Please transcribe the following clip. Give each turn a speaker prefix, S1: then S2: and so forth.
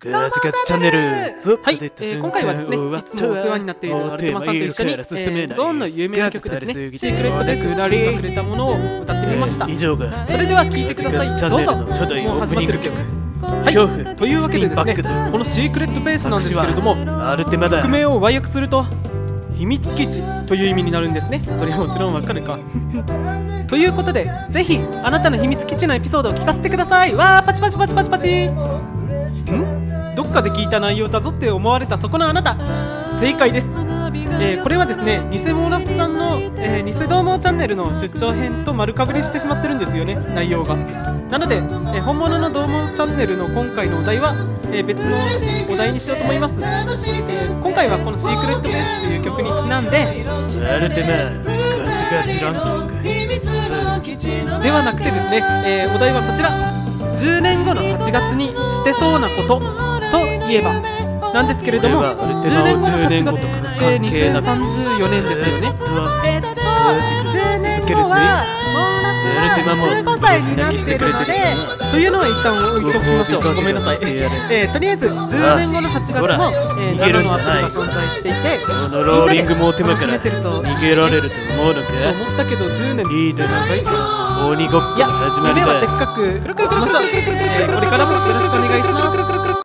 S1: ガチガチチャンネル。
S2: はい、今回はですね、いつもお世話になっているアルテマさんと一緒にゾーンの有名な曲ですね、シークレットで隠れたものを歌ってみました。
S1: 以上が
S2: それでは聴いてください。どうぞ。
S1: 初代オープニング曲。
S2: はい、というわけでですね、このシークレットベースなんですけれども、曲名を和訳すると秘密基地という意味になるんですね。それはもちろんわかるかということで、ぜひあなたの秘密基地のエピソードを聞かせてください。わー、パチパチパチパチパチ。どっかで聞いた内容だぞって思われたそこのあなた、正解です。これはですね、偽モーラスさんの、偽どうもチャンネルの出張編と丸かぶりしてしまってるんですよね、内容が。なので、本物のどうもチャンネルの今回のお題は、別のお題にしようと思います。今回はこのシークレットベースっていう曲にちなんで、
S1: アルテマガチガチランキング
S2: ではなくてですね、お題はこちら。10年後の8月にしてそうなことといえばなんですけれども、10年後の8月って2034年ですよね。10年後は15歳になってるので、というのは一旦置いときましょう。ごめんなさい。とりあえず10年後の8月も
S1: 逃げるんじゃない。
S2: が存在していて、
S1: このローリングモーテマから逃げられると思うのか
S2: と思ったけど、10年
S1: いいだろう。鬼ごっこの始まりだ。
S2: 夢はでっかくいきましょう。これからもよろしくお願いします。